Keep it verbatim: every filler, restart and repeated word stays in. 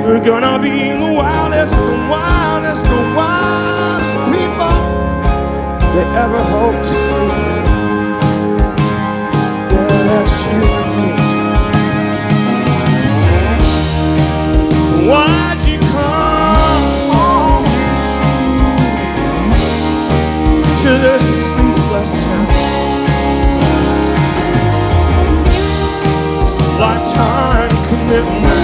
We're gonna be the wildest, the wildest, the wildest people they ever hope to see. Yeah, that's you and me. So why'd you come to this sleepless town? This lifetime commitment.